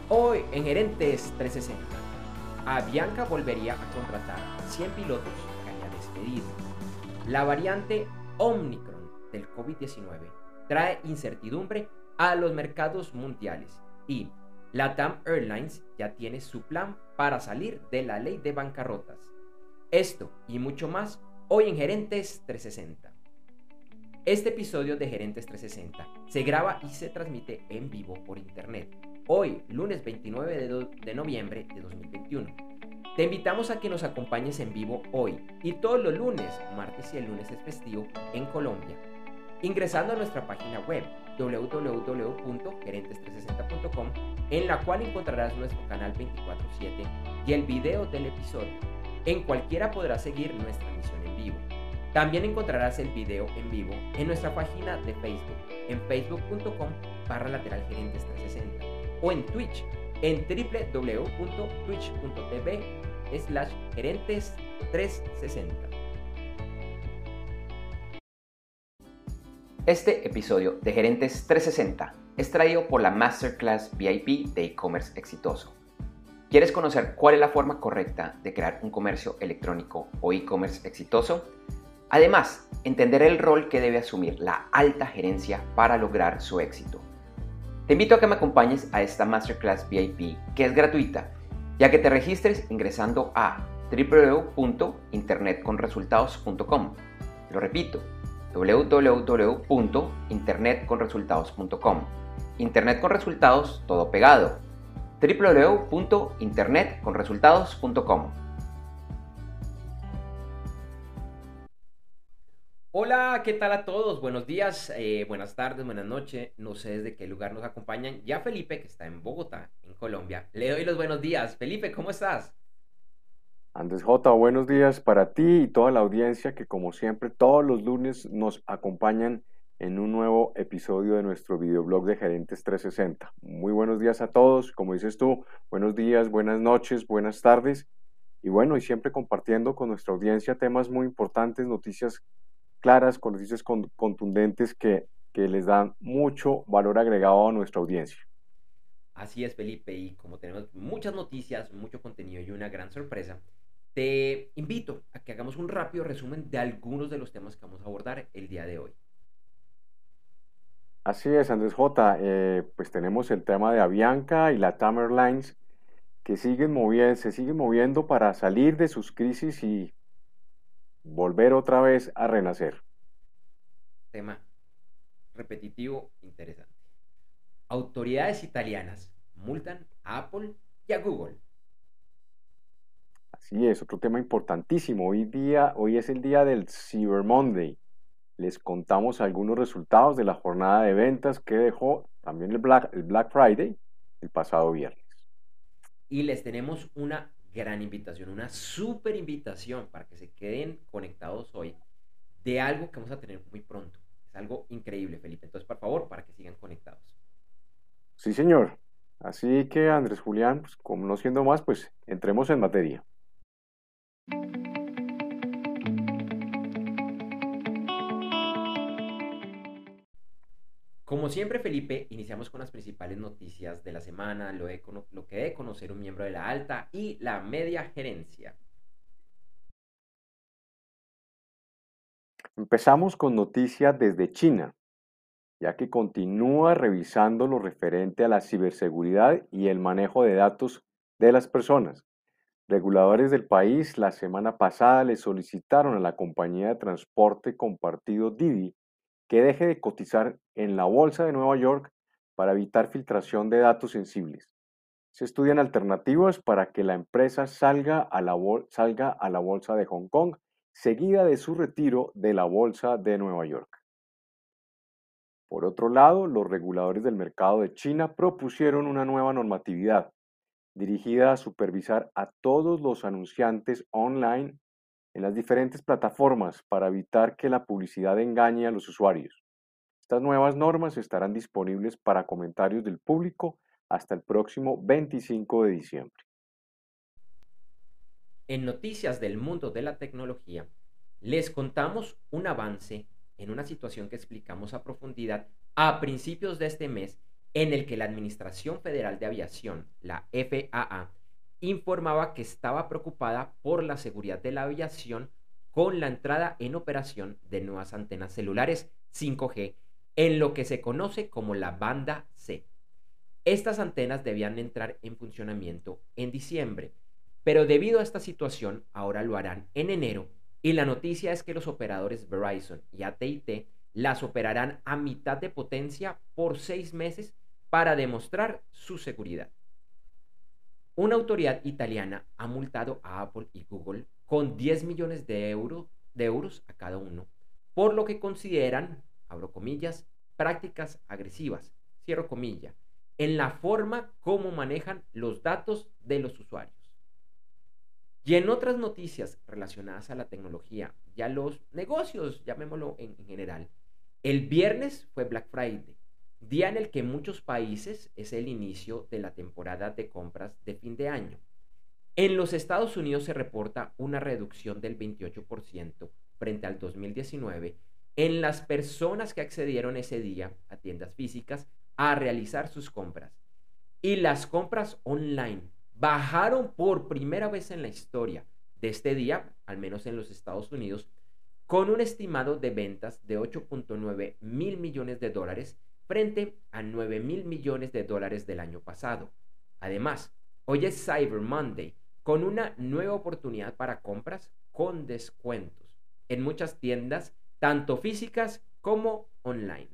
Hoy en Gerentes 360, Avianca volvería a contratar 100 pilotos que haya despedido. La variante Omicron del COVID-19 trae incertidumbre a los mercados mundiales y LATAM Airlines ya tiene su plan para salir de la ley de bancarrotas. Esto y mucho más hoy en Gerentes 360. Este episodio de Gerentes 360 se graba y se transmite en vivo por internet, hoy, lunes 29 de noviembre de 2021. Te invitamos a que nos acompañes en vivo hoy y todos los lunes, martes y el lunes es festivo en Colombia, ingresando a nuestra página web www.gerentes360.com, en la cual encontrarás nuestro canal 24/7 y el video del episodio. En cualquiera podrás seguir nuestra emisión en vivo. También encontrarás el video en vivo en nuestra página de Facebook, en facebook.com/gerentes360 o en Twitch, en www.twitch.tv/gerentes360. Este episodio de Gerentes 360 es traído por la Masterclass VIP de e-commerce exitoso. ¿Quieres conocer cuál es la forma correcta de crear un comercio electrónico o e-commerce exitoso? Además, entender el rol que debe asumir la alta gerencia para lograr su éxito. Te invito a que me acompañes a esta Masterclass VIP, que es gratuita, y a que te registres ingresando a www.internetconresultados.com. Lo repito, www.internetconresultados.com. Internet con resultados, todo pegado. www.internetconresultados.com. Hola, ¿qué tal a todos? Buenos días, buenas tardes, buenas noches. No sé desde qué lugar nos acompañan. Ya Felipe, que está en Bogotá, en Colombia. Le doy los buenos días. Felipe, ¿cómo estás? Andrés J, buenos días para ti y toda la audiencia que como siempre todos los lunes nos acompañan en un nuevo episodio de nuestro videoblog de Gerentes 360. Muy buenos días a todos, como dices tú, buenos días, buenas noches, buenas tardes y bueno, y siempre compartiendo con nuestra audiencia temas muy importantes, noticias claras, con noticias contundentes que les dan mucho valor agregado a nuestra audiencia. Así es, Felipe, y como tenemos muchas noticias, mucho contenido y una gran sorpresa, te invito a que hagamos un rápido resumen de algunos de los temas que vamos a abordar el día de hoy. Así es, Andrés J. Pues tenemos el tema de Avianca y LATAM Airlines que se siguen moviendo para salir de sus crisis y volver otra vez a renacer. Tema repetitivo, interesante. Autoridades italianas multan a Apple y a Google. Así es, otro tema importantísimo. Hoy es el día del Cyber Monday. Les contamos algunos resultados de la jornada de ventas que dejó también el Black Friday el pasado viernes. Y les tenemos una gran invitación, una súper invitación para que se queden conectados hoy de algo que vamos a tener muy pronto. Es algo increíble, Felipe. Entonces, por favor, para que sigan conectados. Sí, señor. Así que Andrés Julián, pues, como no siendo más, pues entremos en materia. Como siempre, Felipe, iniciamos con las principales noticias de la semana, lo que debe conocer un miembro de la alta y la media gerencia. Empezamos con noticias desde China, ya que continúa revisando lo referente a la ciberseguridad y el manejo de datos de las personas. Reguladores del país la semana pasada le solicitaron a la compañía de transporte compartido Didi que deje de cotizar en la Bolsa de Nueva York para evitar filtración de datos sensibles. Se estudian alternativas para que la empresa salga a la Bolsa de Hong Kong, seguida de su retiro de la Bolsa de Nueva York. Por otro lado, los reguladores del mercado de China propusieron una nueva normatividad dirigida a supervisar a todos los anunciantes online en las diferentes plataformas para evitar que la publicidad engañe a los usuarios. Estas nuevas normas estarán disponibles para comentarios del público hasta el próximo 25 de diciembre. En noticias del mundo de la tecnología, les contamos un avance en una situación que explicamos a profundidad a principios de este mes en el que la Administración Federal de Aviación, la FAA, informaba que estaba preocupada por la seguridad de la aviación con la entrada en operación de nuevas antenas celulares 5G en lo que se conoce como la banda C. Estas antenas debían entrar en funcionamiento en diciembre, pero debido a esta situación ahora lo harán en enero y la noticia es que los operadores Verizon y AT&T las operarán a mitad de potencia por 6 meses para demostrar su seguridad. Una autoridad italiana ha multado a Apple y Google con 10 millones de euros a cada uno, por lo que consideran, abro comillas, prácticas agresivas, cierro comilla, en la forma como manejan los datos de los usuarios. Y en otras noticias relacionadas a la tecnología y a los negocios, llamémoslo en general, el viernes fue Black Friday, día en el que en muchos países es el inicio de la temporada de compras de fin de año. En los Estados Unidos se reporta una reducción del 28% frente al 2019 en las personas que accedieron ese día a tiendas físicas a realizar sus compras. Y las compras online bajaron por primera vez en la historia de este día, al menos en los Estados Unidos, con un estimado de ventas de 8.9 mil millones de dólares frente a 9 mil millones de dólares del año pasado. Además, hoy es Cyber Monday, con una nueva oportunidad para compras con descuentos en muchas tiendas, tanto físicas como online.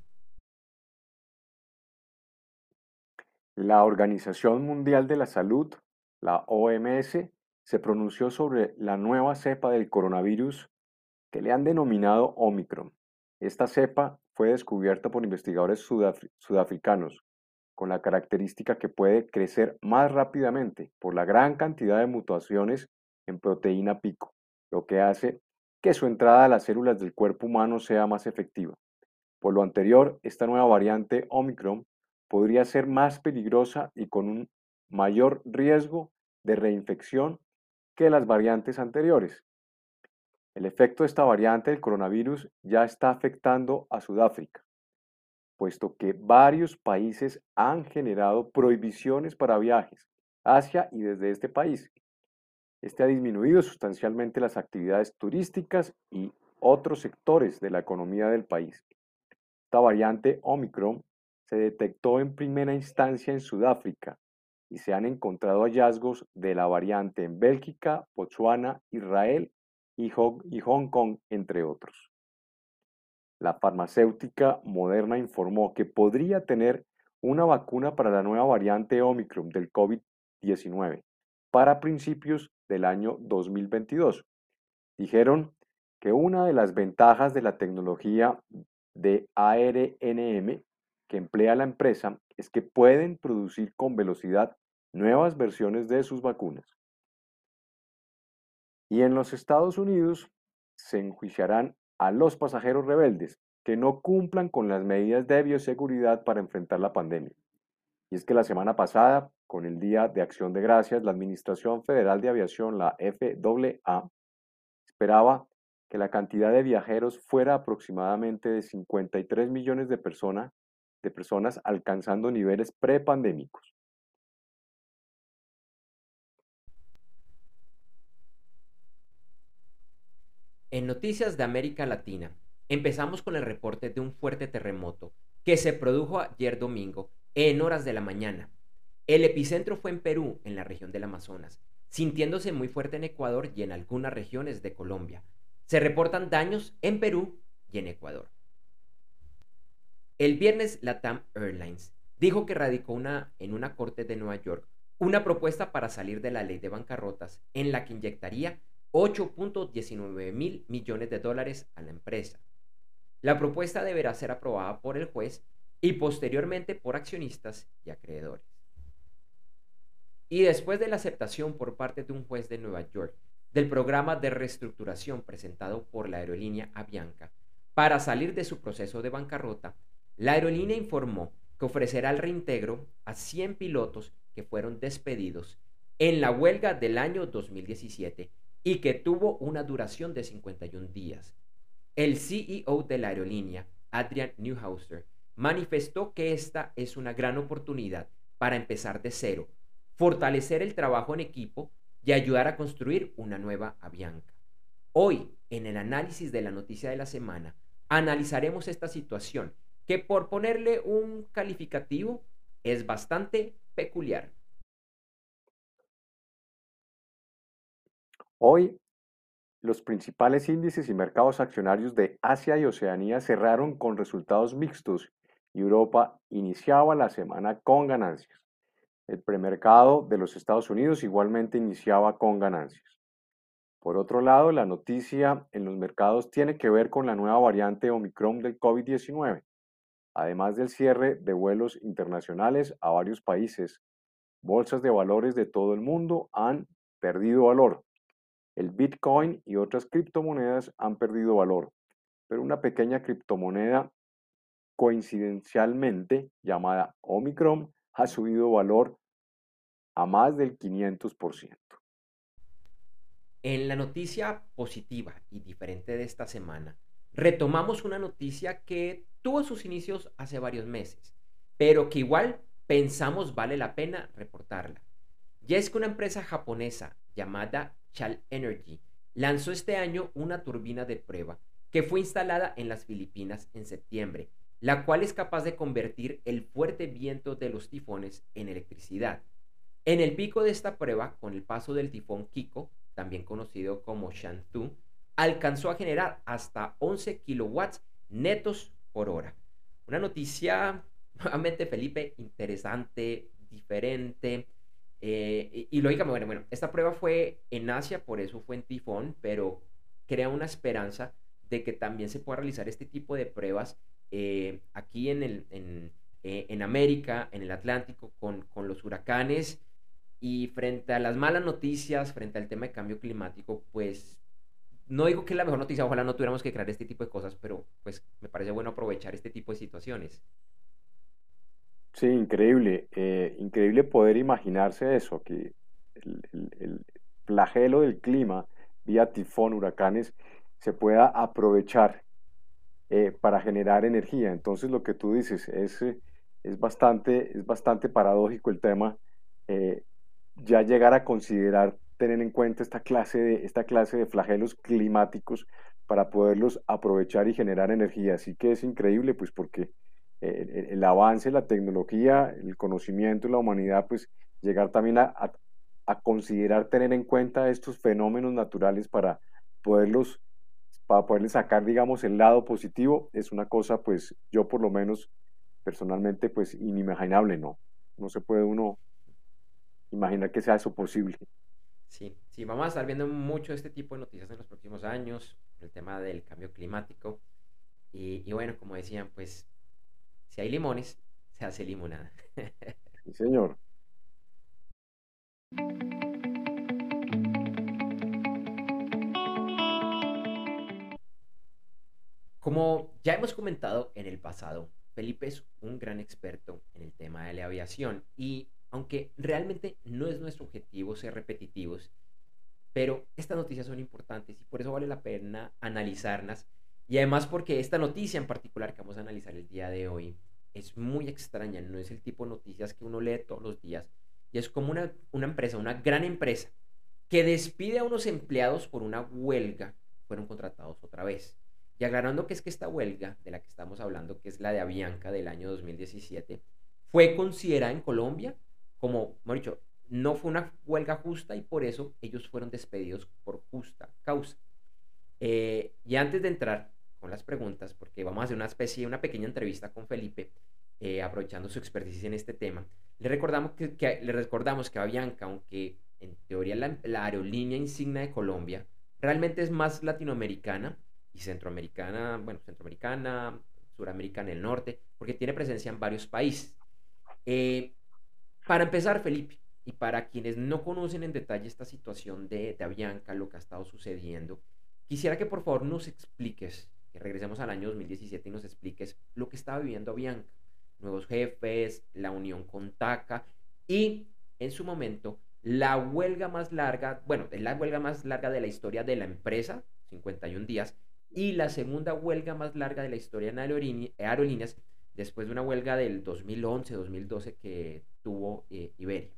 La Organización Mundial de la Salud, la OMS, se pronunció sobre la nueva cepa del coronavirus que le han denominado Omicron. Esta cepa fue descubierta por investigadores sudafricanos con la característica que puede crecer más rápidamente por la gran cantidad de mutaciones en proteína pico, lo que hace que su entrada a las células del cuerpo humano sea más efectiva. Por lo anterior, esta nueva variante Omicron podría ser más peligrosa y con un mayor riesgo de reinfección que las variantes anteriores. El efecto de esta variante del coronavirus ya está afectando a Sudáfrica, puesto que varios países han generado prohibiciones para viajes hacia y desde este país. Este ha disminuido sustancialmente las actividades turísticas y otros sectores de la economía del país. Esta variante Omicron se detectó en primera instancia en Sudáfrica y se han encontrado hallazgos de la variante en Bélgica, Botsuana, Israel y Hong Kong, entre otros. La farmacéutica Moderna informó que podría tener una vacuna para la nueva variante Omicron del COVID-19 para principios del año 2022. Dijeron que una de las ventajas de la tecnología de ARNM que emplea la empresa es que pueden producir con velocidad nuevas versiones de sus vacunas. Y en los Estados Unidos se enjuiciarán a los pasajeros rebeldes que no cumplan con las medidas de bioseguridad para enfrentar la pandemia. Y es que la semana pasada, con el Día de Acción de Gracias, la Administración Federal de Aviación, la FAA, esperaba que la cantidad de viajeros fuera aproximadamente de 53 millones de personas, alcanzando niveles prepandémicos. En noticias de América Latina, empezamos con el reporte de un fuerte terremoto que se produjo ayer domingo en horas de la mañana. El epicentro fue en Perú, en la región del Amazonas, sintiéndose muy fuerte en Ecuador y en algunas regiones de Colombia. Se reportan daños en Perú y en Ecuador. El viernes, LATAM Airlines dijo que radicó en una corte de Nueva York una propuesta para salir de la ley de bancarrotas en la que inyectaría 8.19 mil millones de dólares a la empresa. La propuesta deberá ser aprobada por el juez y posteriormente por accionistas y acreedores. Y después de la aceptación por parte de un juez de Nueva York del programa de reestructuración presentado por la aerolínea Avianca para salir de su proceso de bancarrota, la aerolínea informó que ofrecerá el reintegro a 100 pilotos que fueron despedidos en la huelga del año 2017 y que tuvo una duración de 51 días. El CEO de la aerolínea, Adrian Neuhauser, manifestó que esta es una gran oportunidad para empezar de cero, fortalecer el trabajo en equipo y ayudar a construir una nueva Avianca. Hoy, en el análisis de la noticia de la semana, analizaremos esta situación que, por ponerle un calificativo, es bastante peculiar. Hoy, los principales índices y mercados accionarios de Asia y Oceanía cerraron con resultados mixtos y Europa iniciaba la semana con ganancias. El premercado de los Estados Unidos igualmente iniciaba con ganancias. Por otro lado, la noticia en los mercados tiene que ver con la nueva variante Omicron del COVID-19, además del cierre de vuelos internacionales a varios países. Bolsas de valores de todo el mundo han perdido valor. El Bitcoin y otras criptomonedas han perdido valor, pero una pequeña criptomoneda coincidencialmente llamada Omicron ha subido valor a más del 500%. En la noticia positiva y diferente de esta semana, retomamos una noticia que tuvo sus inicios hace varios meses, pero que igual pensamos vale la pena reportarla. Ya es que una empresa japonesa llamada Chal Energy lanzó este año una turbina de prueba que fue instalada en las Filipinas en septiembre, la cual es capaz de convertir el fuerte viento de los tifones en electricidad. En el pico de esta prueba, con el paso del tifón Kiko, también conocido como Shantu, alcanzó a generar hasta 11 kilowatts netos por hora. Una noticia, nuevamente Felipe, interesante, diferente. Y lógicamente, bueno, esta prueba fue en Asia, por eso fue en tifón, pero crea una esperanza de que también se pueda realizar este tipo de pruebas aquí en América, en el Atlántico, con los huracanes. Y frente a las malas noticias, frente al tema de cambio climático, pues no digo que es la mejor noticia, ojalá no tuviéramos que crear este tipo de cosas, pero pues me parece bueno aprovechar este tipo de situaciones. Sí, increíble, increíble poder imaginarse eso, que el flagelo del clima, vía tifón, huracanes, se pueda aprovechar para generar energía. Entonces, lo que tú dices es bastante paradójico el tema, eh, ya llegar a considerar tener en cuenta esta clase de flagelos climáticos para poderlos aprovechar y generar energía. Así que es increíble, pues porque el avance, la tecnología, el conocimiento de la humanidad, pues llegar también a considerar tener en cuenta estos fenómenos naturales para poderles sacar, digamos, el lado positivo, es una cosa, pues yo por lo menos personalmente, pues inimaginable, ¿no? No se puede uno imaginar que sea eso posible. Sí, sí, vamos a estar viendo mucho este tipo de noticias en los próximos años, el tema del cambio climático. Y bueno, como decían, pues si hay limones, se hace limonada. Sí, señor. Como ya hemos comentado en el pasado, Felipe es un gran experto en el tema de la aviación y aunque realmente no es nuestro objetivo ser repetitivos, pero estas noticias son importantes y por eso vale la pena analizarlas. Y además porque esta noticia en particular que vamos a analizar el día de hoy es muy extraña, no es el tipo de noticias que uno lee todos los días. Y es como una empresa, una gran empresa, que despide a unos empleados por una huelga, fueron contratados otra vez. Y aclarando que es que esta huelga de la que estamos hablando, que es la de Avianca del año 2017, fue considerada en Colombia como, mejor dicho, no fue una huelga justa y por eso ellos fueron despedidos por justa causa. Y antes de entrar con las preguntas, porque vamos a hacer una especie, una pequeña entrevista con Felipe, aprovechando su expertise en este tema, le recordamos que Avianca, aunque en teoría la aerolínea insignia de Colombia, realmente es más latinoamericana y centroamericana, bueno, centroamericana, suramericana del norte, porque tiene presencia en varios países. Eh, para empezar, Felipe, y para quienes no conocen en detalle esta situación de Avianca, lo que ha estado sucediendo, quisiera que por favor nos expliques, que regresemos al año 2017 y nos expliques lo que estaba viviendo Avianca, nuevos jefes, la unión con TACA y en su momento la huelga más larga, bueno, es la huelga más larga de la historia de la empresa, 51 días, y la segunda huelga más larga de la historia en aerolíneas, después de una huelga del 2011-2012 que tuvo Iberia.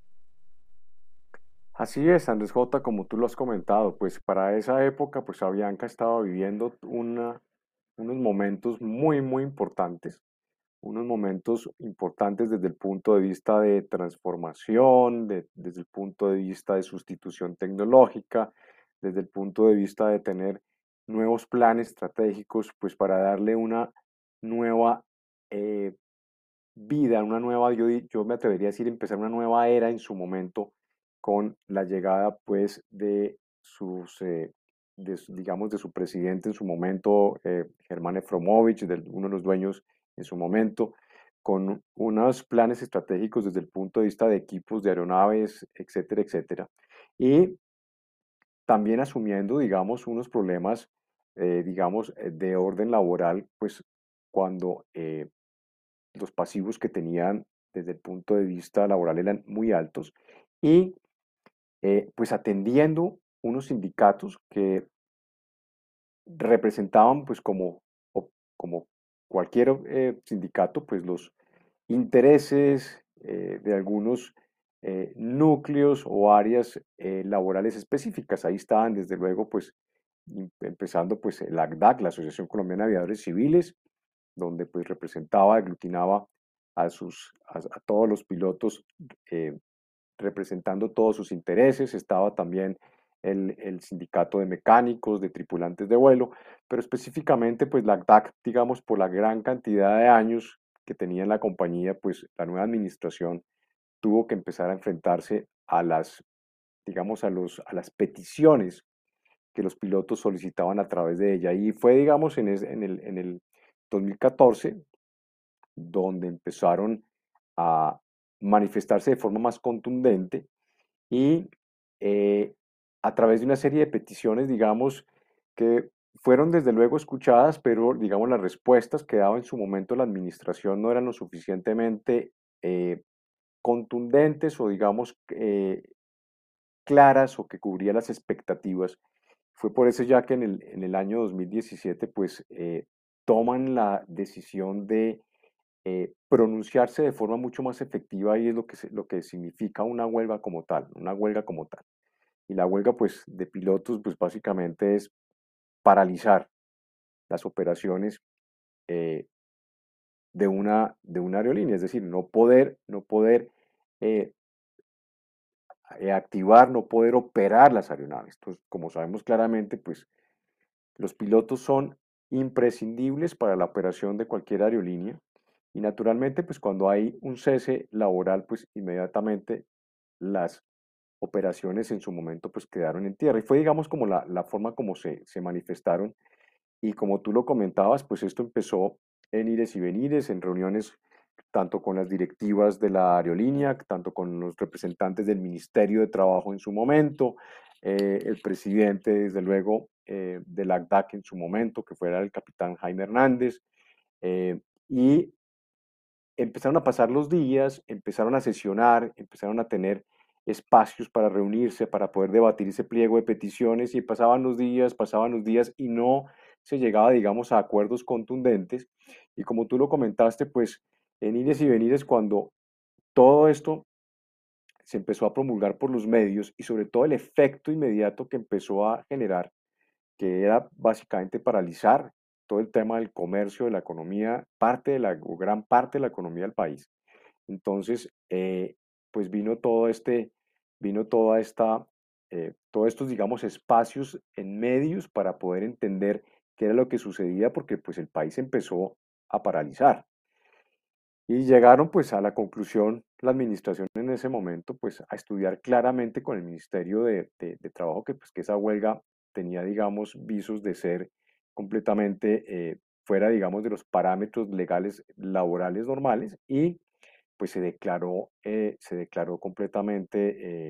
Así es, Andrés J, como tú lo has comentado, pues para esa época, pues Avianca estaba viviendo unos momentos muy, muy importantes, unos momentos importantes desde el punto de vista de transformación, desde el punto de vista de sustitución tecnológica, desde el punto de vista de tener nuevos planes estratégicos, pues para darle una nueva eh, vida, una nueva, yo me atrevería a decir, empezar una nueva era en su momento con la llegada pues de digamos, de su presidente en su momento, Germán Efromovich, uno de los dueños en su momento, con unos planes estratégicos desde el punto de vista de equipos de aeronaves, etcétera, etcétera. Y también asumiendo, digamos, unos problemas, digamos, de orden laboral, pues cuando los pasivos que tenían desde el punto de vista laboral eran muy altos y pues atendiendo unos sindicatos que representaban pues como cualquier sindicato pues los intereses de algunos núcleos o áreas laborales específicas. Ahí estaban desde luego pues empezando pues el ACDAC, la Asociación Colombiana de Aviadores Civiles, donde pues representaba, aglutinaba a todos los pilotos eh, representando todos sus intereses. Estaba también el sindicato de mecánicos, de tripulantes de vuelo, pero específicamente pues la DAC, digamos, por la gran cantidad de años que tenía en la compañía, pues la nueva administración tuvo que empezar a enfrentarse a digamos, a las peticiones que los pilotos solicitaban a través de ella. Y fue, digamos, en el 2014 donde empezaron a manifestarse de forma más contundente y eh, a través de una serie de peticiones, digamos, que fueron desde luego escuchadas, pero digamos las respuestas que daba en su momento la administración no eran lo suficientemente contundentes o digamos claras o que cubría las expectativas. Fue por eso ya que en el año 2017 pues toman la decisión de pronunciarse de forma mucho más efectiva y es lo que significa una huelga como tal, una huelga como tal. Y la huelga pues de pilotos pues básicamente es paralizar las operaciones eh, de una aerolínea, es decir, no poder eh, activar, no poder operar las aeronaves. Entonces, como sabemos claramente, pues los pilotos son imprescindibles para la operación de cualquier aerolínea y naturalmente, pues cuando hay un cese laboral, pues inmediatamente las operaciones en su momento pues quedaron en tierra. Y fue, digamos, como la forma como se manifestaron. Y como tú lo comentabas, pues esto empezó en ires y venires, en reuniones tanto con las directivas de la aerolínea, tanto con los representantes del Ministerio de Trabajo en su momento, el presidente, desde luego, del ACDAC en su momento, que fuera el capitán Jaime Hernández, y empezaron a pasar los días, empezaron a sesionar, empezaron a tener espacios para reunirse, para poder debatir ese pliego de peticiones y pasaban los días y no se llegaba, digamos, a acuerdos contundentes. Y como tú lo comentaste, pues en ires y venires, cuando todo esto se empezó a promulgar por los medios y sobre todo el efecto inmediato que empezó a generar, que era básicamente paralizar todo el tema del comercio, de la economía, o gran parte de la economía del país. Entonces, pues vino toda esta, todos estos, digamos, espacios en medios para poder entender qué era lo que sucedía, porque pues el país empezó a paralizar. Y llegaron pues a la conclusión, la administración en ese momento, pues a estudiar claramente con el Ministerio de Trabajo que pues que esa huelga tenía, digamos, visos de ser completamente fuera, digamos, de los parámetros legales laborales normales y pues se declaró completamente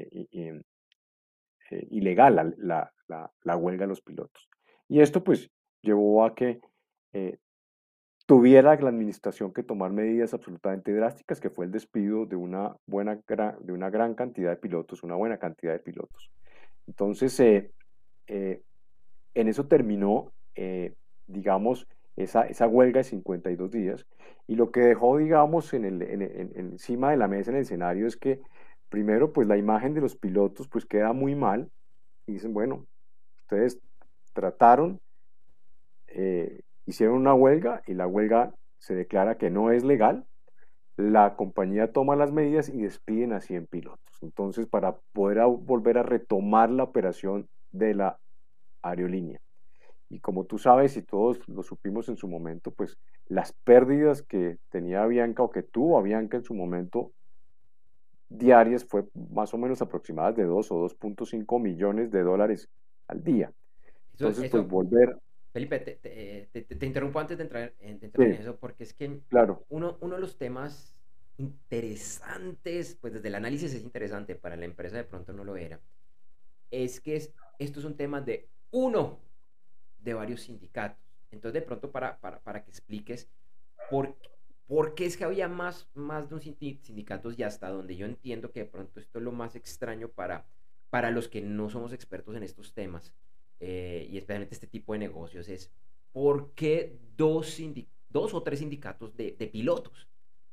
ilegal la huelga de los pilotos. Y esto pues llevó a que eh, tuviera la administración que tomar medidas absolutamente drásticas, que fue el despido de de una gran cantidad de pilotos, una buena cantidad de pilotos. Entonces, eh, en eso terminó, digamos, esa huelga de 52 días. Y lo que dejó, digamos, encima de la mesa en el escenario es que, primero, pues la imagen de los pilotos pues queda muy mal y dicen, bueno, ustedes trataron, hicieron una huelga y la huelga se declara que no es legal. La compañía toma las medidas y despiden a 100 pilotos. Entonces, para poder volver a retomar la operación de la aerolínea. Y como tú sabes y todos lo supimos en su momento, pues las pérdidas que tenía Avianca o que tuvo Avianca en su momento diarias fue más o menos aproximadas de 2 o 2,5 millones de dólares al día. Eso, Entonces, pues eso, volver, Felipe, te interrumpo antes de entrar en sí, eso, porque es que claro, uno de los temas interesantes, pues desde el análisis es interesante, para la empresa de pronto no lo era, es que estos son temas de uno de varios sindicatos. Entonces, de pronto, para que expliques por, por qué es que había más de un sindicatos y hasta donde yo entiendo que de pronto esto es lo más extraño para los que no somos expertos en estos temas, y especialmente este tipo de negocios, es por qué dos o tres sindicatos de pilotos.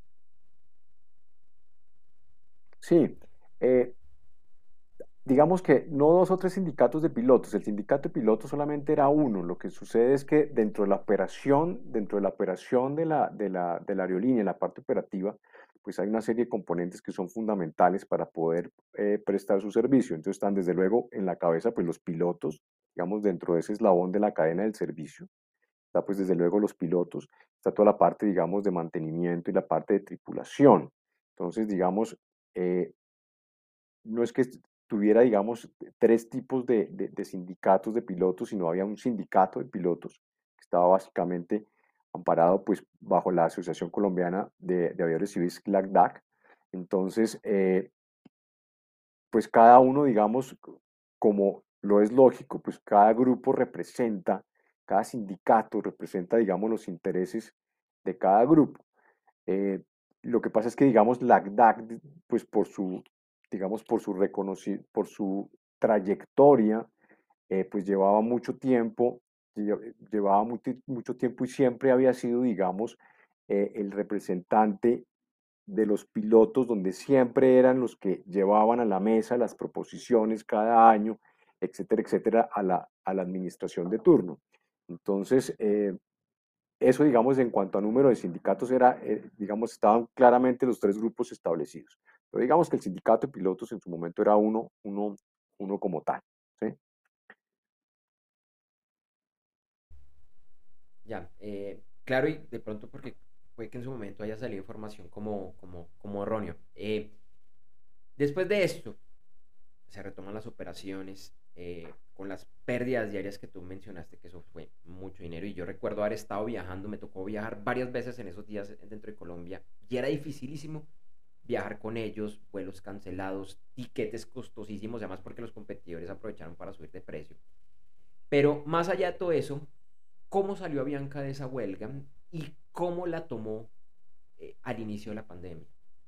sí. eh, digamos que no 2 o 3 sindicatos de pilotos, el sindicato de pilotos solamente era uno. Lo que sucede es que dentro de la operación de la aerolínea, en la parte operativa, pues hay una serie de componentes que son fundamentales para poder prestar su servicio. Entonces están desde luego en la cabeza pues los pilotos, digamos dentro de ese eslabón de la cadena del servicio. Está pues desde luego los pilotos, está toda la parte digamos de mantenimiento y la parte de tripulación. Entonces digamos, eh, no es que tuviera, digamos, tres tipos de sindicatos de pilotos, sino había un sindicato de pilotos que estaba básicamente amparado pues bajo la Asociación Colombiana de Aviadores Civiles, CLACDAC. Entonces, pues cada uno, digamos, como lo es lógico, pues cada grupo representa, cada sindicato representa, digamos, los intereses de cada grupo. Eh, lo que pasa es que, digamos, la ACDAC, pues digamos, por su trayectoria, pues llevaba mucho tiempo y siempre había sido, digamos, el representante de los pilotos, donde siempre eran los que llevaban a la mesa las proposiciones cada año, etcétera, etcétera, a la administración de turno. Entonces, eso, digamos, en cuanto a número de sindicatos, digamos, estaban claramente los tres grupos establecidos. Pero digamos que el sindicato de pilotos en su momento era uno como tal. ¿Sí? Ya, claro, y de pronto porque puede que en su momento haya salido información como erróneo. Después de esto, se retoman las operaciones, con las pérdidas diarias que tú mencionaste, que eso fue mucho dinero. Y yo recuerdo haber estado viajando, me tocó viajar varias veces en esos días dentro de Colombia y era dificilísimo viajar con ellos, vuelos cancelados, tiquetes costosísimos, además porque los competidores aprovecharon para subir de precio. Pero más allá de todo eso, ¿cómo salió Avianca de esa huelga y cómo la tomó, al inicio de la pandemia?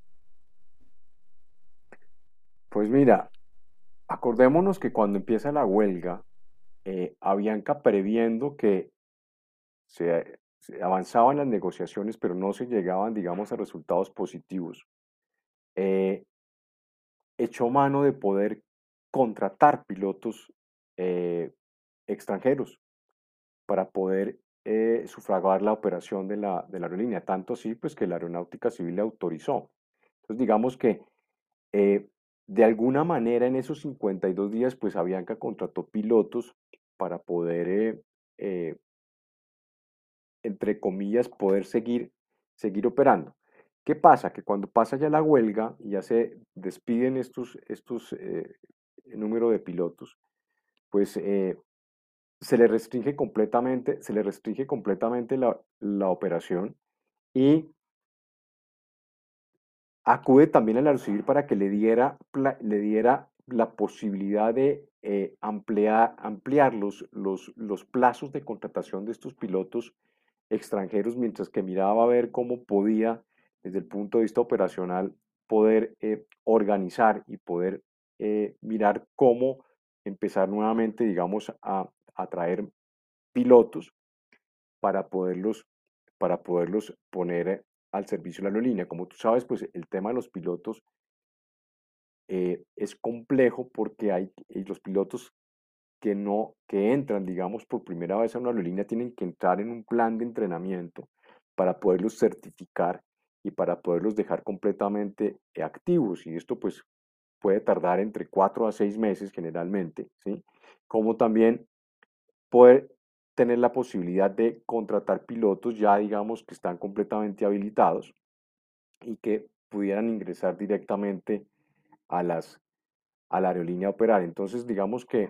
Pues mira, acordémonos que cuando empieza la huelga, Avianca previendo que se avanzaban las negociaciones, pero no se llegaban, digamos, a resultados positivos, eh, echó mano de poder contratar pilotos eh, extranjeros para poder sufragar la operación de la aerolínea, tanto así pues que la Aeronáutica Civil le autorizó. Entonces digamos que eh, de alguna manera en esos 52 días pues Avianca contrató pilotos para poder, eh, entre comillas, poder seguir operando. ¿Qué pasa? Que cuando pasa ya la huelga y ya se despiden estos número de pilotos, pues se le restringe completamente la operación y acude también al Aerocivil para que le diera la posibilidad de ampliar los plazos de contratación de estos pilotos extranjeros, mientras que miraba a ver cómo podía, desde el punto de vista operacional, poder organizar y poder mirar cómo empezar nuevamente, digamos, a traer pilotos. para poderlos, para poderlos poner al servicio de la aerolínea. Como tú sabes, pues el tema de los pilotos es complejo porque hay los pilotos que no, que entran, digamos, por primera vez a una aerolínea tienen que entrar en un plan de entrenamiento para poderlos certificar y para poderlos dejar completamente activos. Y esto pues puede tardar entre 4 a 6 meses generalmente, ¿sí? Como también poder tener la posibilidad de contratar pilotos ya, digamos, que están completamente habilitados y que pudieran ingresar directamente a a la aerolínea a operar. Entonces, digamos que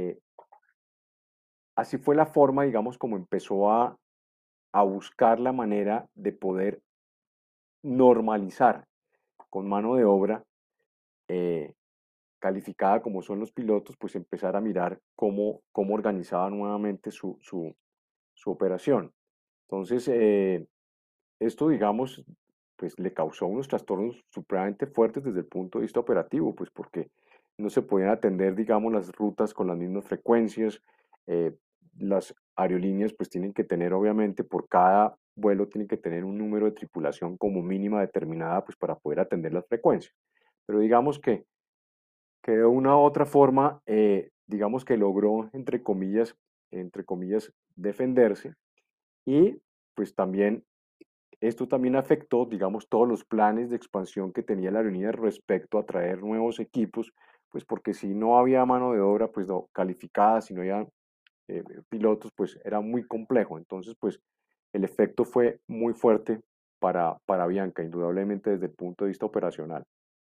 así fue la forma, digamos, como empezó a buscar la manera de poder normalizar con mano de obra eh, calificada como son los pilotos, pues empezar a mirar cómo organizaba nuevamente su operación. Entonces, esto, digamos, pues le causó unos trastornos supremamente fuertes desde el punto de vista operativo, pues porque no se podían atender, digamos, las rutas con las mismas frecuencias. eh, las aerolíneas pues tienen que tener, obviamente, por cada vuelo tienen que tener un número de tripulación como mínima determinada, pues para poder atender las frecuencias. Pero digamos que de una u otra forma, digamos que logró, entre comillas, defenderse y pues también esto también afectó, digamos, todos los planes de expansión que tenía la aerolínea respecto a traer nuevos equipos, pues porque si no había mano de obra pues no, calificada, si no había pilotos, pues era muy complejo. Entonces, pues el efecto fue muy fuerte para Bianca, indudablemente desde el punto de vista operacional.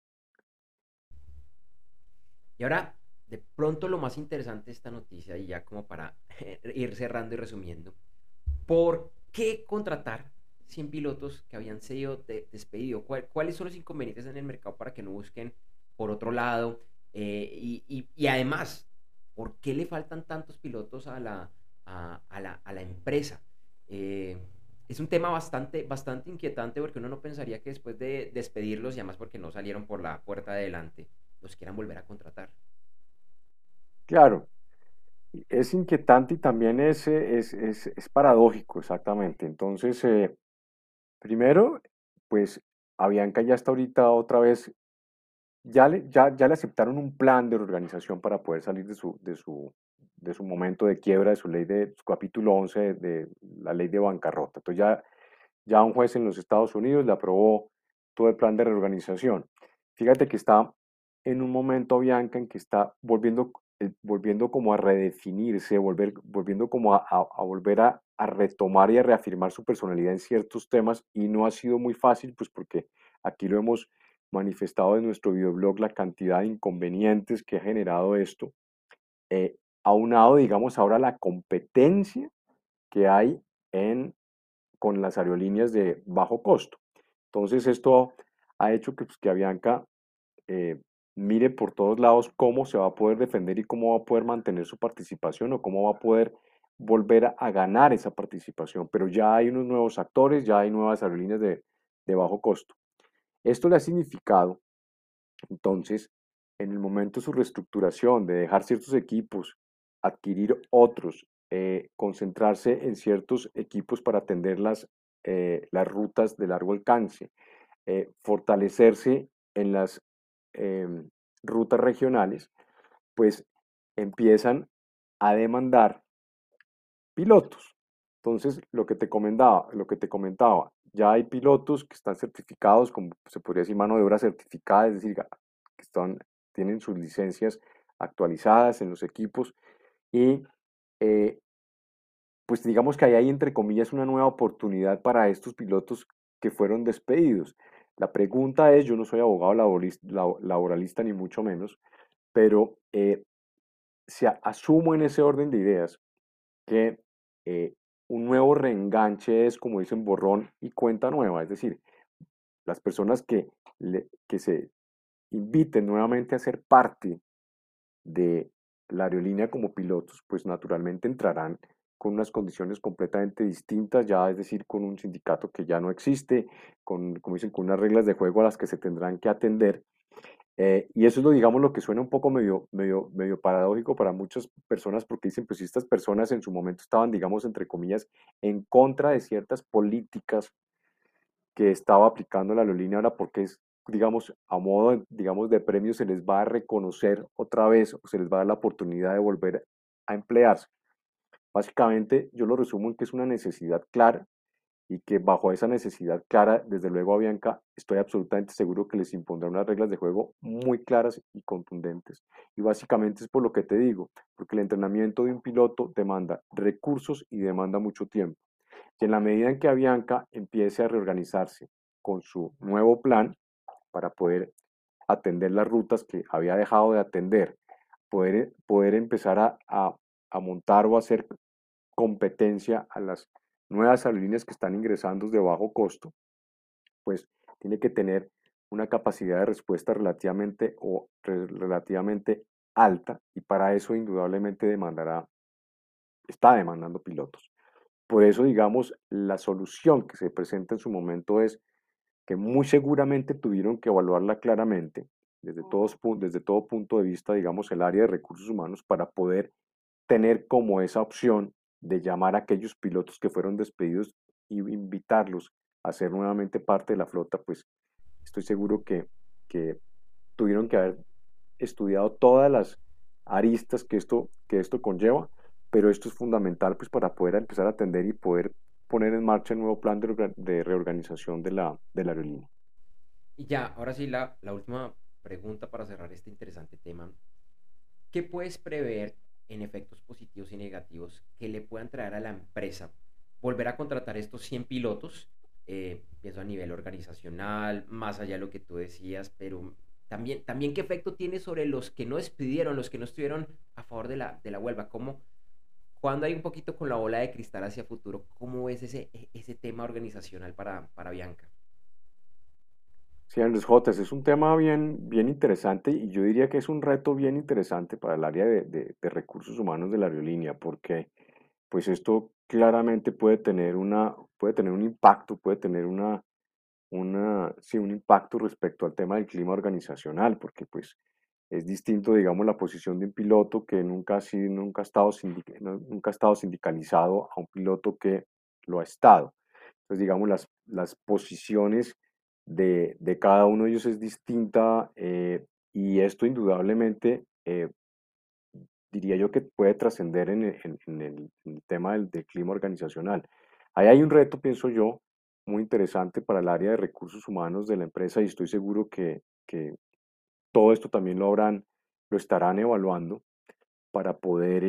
Y ahora, de pronto lo más interesante de esta noticia, y ya como para ir cerrando y resumiendo, ¿por qué contratar 100 pilotos que habían sido despedidos? ¿Cuáles son los inconvenientes en el mercado para que no busquen por otro lado? Y además, ¿por qué le faltan tantos pilotos a la empresa? Eh, es un tema bastante inquietante porque uno no pensaría que después de despedirlos, y además porque no salieron por la puerta de adelante, los quieran volver a contratar. Claro, es inquietante y también es paradójico, exactamente. Entonces, primero, pues a Bianca ya está ahorita otra vez. Ya le aceptaron un plan de reorganización para poder salir de su momento de quiebra, de su ley de su capítulo 11 de la ley de bancarrota. Entonces ya un juez en los Estados Unidos le aprobó todo el plan de reorganización. Fíjate que está en un momento, Bianca, en que está volviendo como a redefinirse, volviendo como a volver a retomar y a reafirmar su personalidad en ciertos temas y no ha sido muy fácil, pues porque aquí lo hemos manifestado en nuestro videoblog la cantidad de inconvenientes que ha generado esto, aunado, digamos, ahora la competencia que hay con las aerolíneas de bajo costo. Entonces, esto ha hecho que, pues, que Avianca eh, mire por todos lados cómo se va a poder defender y cómo va a poder mantener su participación o cómo va a poder volver a ganar esa participación. Pero ya hay unos nuevos actores, ya hay nuevas aerolíneas de bajo costo. Esto le ha significado entonces, en el momento de su reestructuración, de dejar ciertos equipos, adquirir otros, concentrarse en ciertos equipos para atender las rutas de largo alcance, fortalecerse en las em, rutas regionales, pues empiezan a demandar pilotos. Entonces, lo que te comentaba, ya hay pilotos que están certificados, como se podría decir mano de obra certificada, es decir, que tienen sus licencias actualizadas en los equipos y eh, pues digamos que ahí hay entre comillas una nueva oportunidad para estos pilotos que fueron despedidos. La pregunta es, yo no soy abogado laboralista ni mucho menos, pero si asumo en ese orden de ideas que eh, un nuevo reenganche es, como dicen, borrón y cuenta nueva, es decir, las personas que se inviten nuevamente a ser parte de la aerolínea como pilotos, pues naturalmente entrarán con unas condiciones completamente distintas, ya es decir, con un sindicato que ya no existe, como dicen, con unas reglas de juego a las que se tendrán que atender. Y eso es lo, digamos, lo que suena un poco medio paradójico para muchas personas porque dicen, pues si estas personas en su momento estaban, digamos, entre comillas, en contra de ciertas políticas que estaba aplicando la aerolínea, ahora porque es, digamos, a modo, digamos, de premio se les va a reconocer otra vez o se les va a dar la oportunidad de volver a emplearse. Básicamente, yo lo resumo en que es una necesidad clara y que bajo esa necesidad clara, desde luego Avianca, estoy absolutamente seguro que les impondrá unas reglas de juego muy claras y contundentes. Y básicamente es por lo que te digo, porque el entrenamiento de un piloto demanda recursos y demanda mucho tiempo. Y en la medida en que Avianca empiece a reorganizarse con su nuevo plan para poder atender las rutas que había dejado de atender, poder empezar a montar o hacer competencia a las nuevas aerolíneas que están ingresando de bajo costo, pues tiene que tener una capacidad de respuesta relativamente alta y para eso indudablemente está demandando pilotos. Por eso, digamos, la solución que se presenta en su momento es que muy seguramente tuvieron que evaluarla claramente desde todo punto de vista, digamos, el área de recursos humanos para poder tener como esa opción de llamar a aquellos pilotos que fueron despedidos y invitarlos a ser nuevamente parte de la flota, pues estoy seguro que tuvieron que haber estudiado todas las aristas que esto conlleva, pero esto es fundamental pues para poder empezar a atender y poder poner en marcha el nuevo plan de reorganización de la aerolínea. Y ya, ahora sí, la última pregunta para cerrar este interesante tema. ¿Qué puedes prever en efectos positivos y negativos que le puedan traer a la empresa volver a contratar estos 100 pilotos? Pienso a nivel organizacional, más allá de lo que tú decías, pero también qué efecto tiene sobre los que no despidieron, los que no estuvieron a favor de la huelga. Cuando hay un poquito con la bola de cristal hacia futuro, ¿cómo ves ese tema organizacional para Bianca? Sí, Andrés Jotas, es un tema bien interesante y yo diría que es un reto bien interesante para el área de recursos humanos de la aerolínea, porque pues esto claramente puede tener un impacto, puede tener sí, un impacto respecto al tema del clima organizacional, porque pues es distinto, digamos, la posición de un piloto que nunca ha estado sindicalizado a un piloto que lo ha estado. Entonces, digamos, las posiciones de cada uno de ellos es distinta y esto indudablemente diría yo que puede trascender en el tema del clima organizacional. Ahí hay un reto, pienso yo, muy interesante para el área de recursos humanos de la empresa y estoy seguro que todo esto también lo estarán evaluando para poder,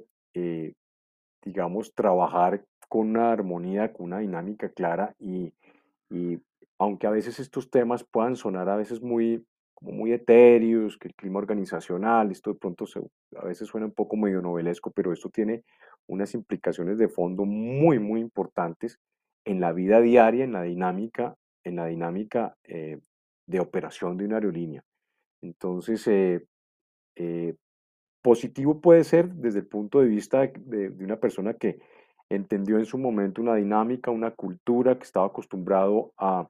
digamos, trabajar con una armonía, con una dinámica clara y aunque a veces estos temas puedan sonar a veces como muy etéreos, que el clima organizacional, esto de pronto a veces suena un poco medio novelesco, pero esto tiene unas implicaciones de fondo muy importantes en la vida diaria, en la dinámica de operación de una aerolínea. Entonces, eh, positivo puede ser desde el punto de vista de una persona que entendió en su momento una dinámica, una cultura, que estaba acostumbrado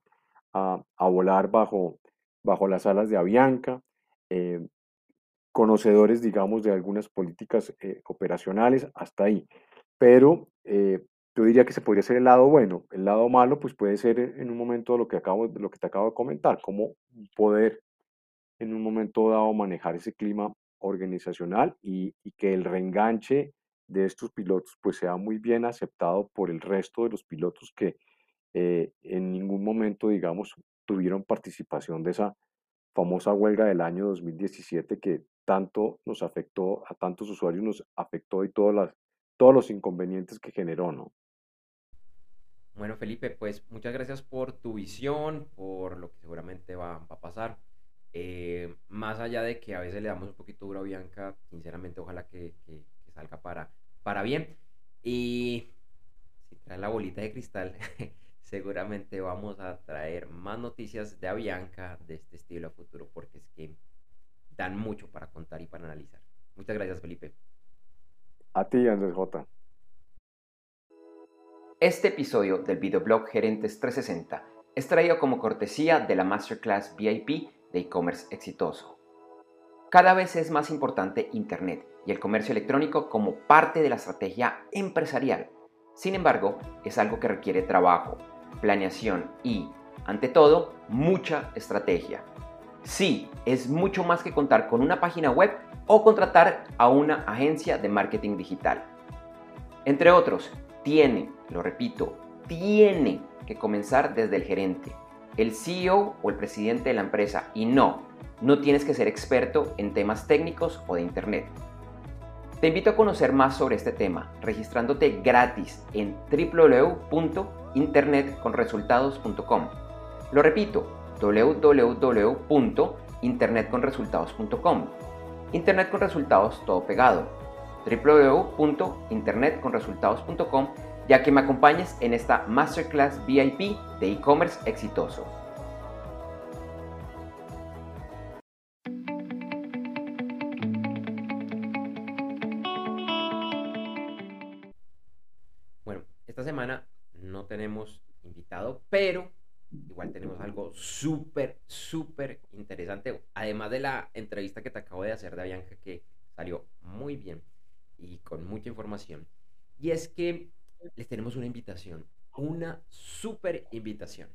a volar bajo las alas de Avianca, eh, conocedores, digamos, de algunas políticas operacionales, hasta ahí. Pero yo diría que se podría ser el lado bueno. El lado malo, pues puede ser en un momento lo que te acabo de comentar, cómo poder en un momento dado manejar ese clima organizacional y que el reenganche de estos pilotos pues sea muy bien aceptado por el resto de los pilotos que en ningún momento, digamos, tuvieron participación de esa famosa huelga del año 2017 que tanto nos afectó, a tantos usuarios nos afectó y todos los inconvenientes que generó, ¿no? Bueno, Felipe, pues muchas gracias por tu visión, por lo que seguramente va a pasar. Más allá de que a veces le damos un poquito duro a Bianca, sinceramente ojalá que salga para bien. Y si trae la bolita de cristal, seguramente vamos a traer más noticias de Avianca de este estilo a futuro, porque es que dan mucho para contar y para analizar. Muchas gracias, Felipe. A ti, Andrés J. Este episodio del videoblog Gerentes 360 es traído como cortesía de la Masterclass VIP de e-commerce exitoso. Cada vez es más importante Internet y el comercio electrónico como parte de la estrategia empresarial. Sin embargo, es algo que requiere trabajo, planeación y, ante todo, mucha estrategia. Sí, es mucho más que contar con una página web o contratar a una agencia de marketing digital. Entre otros, lo repito, tiene que comenzar desde el gerente, el CEO o el presidente de la empresa y no tienes que ser experto en temas técnicos o de Internet. Te invito a conocer más sobre este tema registrándote gratis en www.internetconresultados.com. Lo repito, www.internetconresultados.com. Internet con resultados todo pegado. www.internetconresultados.com, ya que me acompañes en esta Masterclass VIP de e-commerce exitoso. Bueno, esta semana no tenemos invitado, pero igual tenemos algo súper, súper interesante. Además de la entrevista que te acabo de hacer de Avianca, que salió muy bien y con mucha información. Y es que les tenemos una súper invitación.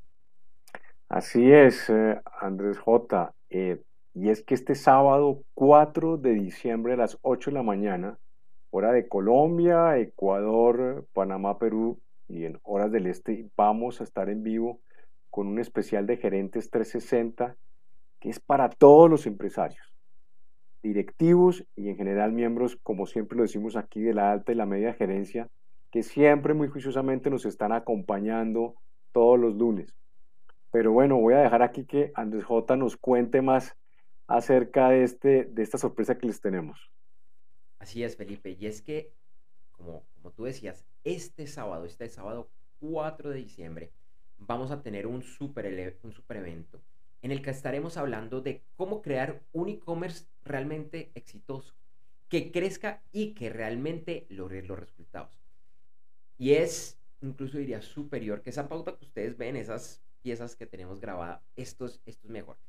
Así es, Andrés J. Y es que este sábado 4 de diciembre a las 8 de la mañana, hora de Colombia, Ecuador, Panamá, Perú y en horas del este, vamos a estar en vivo con un especial de Gerentes 360 que es para todos los empresarios, directivos y en general miembros, como siempre lo decimos aquí, de la alta y la media gerencia, que siempre muy juiciosamente nos están acompañando todos los lunes. Pero bueno, voy a dejar aquí que Andrés J. nos cuente más acerca de esta sorpresa que les tenemos. Así es, Felipe. Y es que, como tú decías, este sábado 4 de diciembre, vamos a tener un super evento en el que estaremos hablando de cómo crear un e-commerce realmente exitoso, que crezca y que realmente logre los resultados. Y es, incluso diría, superior que esa pauta que ustedes ven, esas piezas que tenemos grabadas, esto es mejor.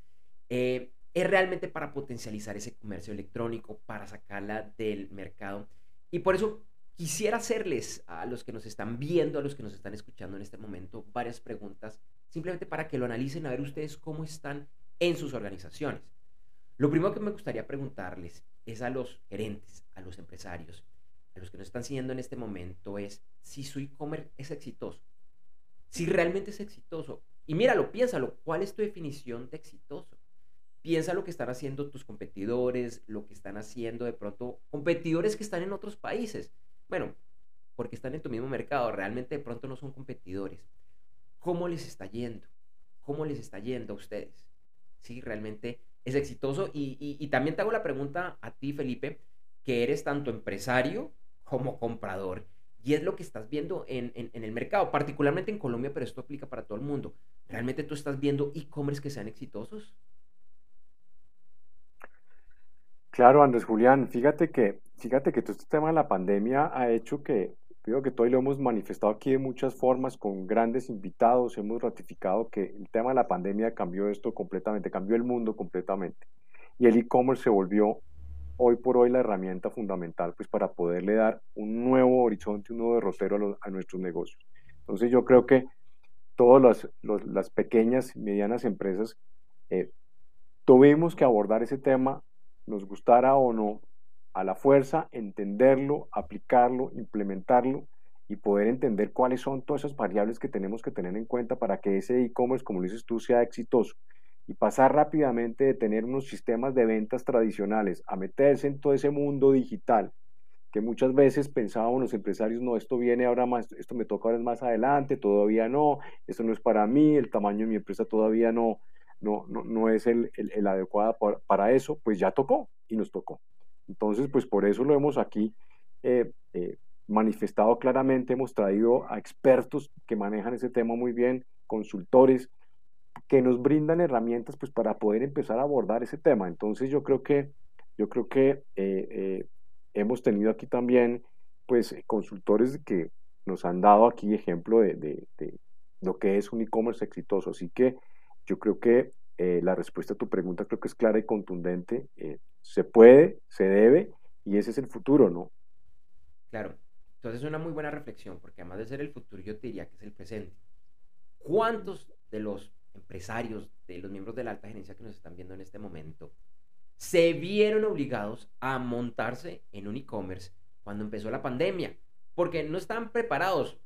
Es realmente para potencializar ese comercio electrónico, para sacarla del mercado. Y por eso quisiera hacerles a los que nos están viendo, a los que nos están escuchando en este momento, varias preguntas, simplemente para que lo analicen, a ver ustedes cómo están en sus organizaciones. Lo primero que me gustaría preguntarles es a los gerentes, a los empresarios, a los que nos están siguiendo en este momento, es si su e-commerce es exitoso. Si realmente es exitoso. Y míralo, piénsalo, ¿cuál es tu definición de exitoso? Piensa lo que están haciendo tus competidores, lo que están haciendo de pronto competidores que están en otros países. Bueno, porque están en tu mismo mercado, realmente de pronto no son competidores. ¿Cómo les está yendo? ¿Cómo les está yendo a ustedes? Sí, realmente es exitoso. Y también te hago la pregunta a ti, Felipe, que eres tanto empresario como comprador. Y es lo que estás viendo en el mercado, particularmente en Colombia, pero esto aplica para todo el mundo. ¿Realmente tú estás viendo e-commerce que sean exitosos? Claro, Andrés Julián, fíjate que todo este tema de la pandemia ha hecho que, creo que todo y lo hemos manifestado aquí de muchas formas, con grandes invitados, hemos ratificado que el tema de la pandemia cambió esto completamente, cambió el mundo completamente. Y el e-commerce se volvió hoy por hoy la herramienta fundamental pues para poderle dar un nuevo horizonte, un nuevo derrotero a nuestros negocios. Entonces yo creo que todas las pequeñas y medianas empresas eh, tuvimos que abordar ese tema, nos gustara o no, a la fuerza, entenderlo, aplicarlo, implementarlo y poder entender cuáles son todas esas variables que tenemos que tener en cuenta para que ese e-commerce, como lo dices tú, sea exitoso. Y pasar rápidamente de tener unos sistemas de ventas tradicionales a meterse en todo ese mundo digital, que muchas veces pensábamos los empresarios, no, esto viene ahora más, esto me toca ahora más adelante, todavía no, esto no es para mí, el tamaño de mi empresa todavía no es el adecuado para eso, pues ya tocó y nos tocó. Entonces, pues por eso lo hemos aquí eh, eh, manifestado claramente, hemos traído a expertos que manejan ese tema muy bien, consultores, que nos brindan herramientas pues para poder empezar a abordar ese tema. Entonces yo creo que hemos tenido aquí también pues consultores que nos han dado aquí ejemplo de lo que es un e-commerce exitoso. Así que yo creo que la respuesta a tu pregunta creo que es clara y contundente. Se puede, se debe, y ese es el futuro, ¿no? Claro. Entonces es una muy buena reflexión, porque además de ser el futuro, yo te diría que es el presente. ¿Cuántos de los empresarios, de los miembros de la alta gerencia que nos están viendo en este momento, se vieron obligados a montarse en un e-commerce cuando empezó la pandemia? Porque no estaban preparados.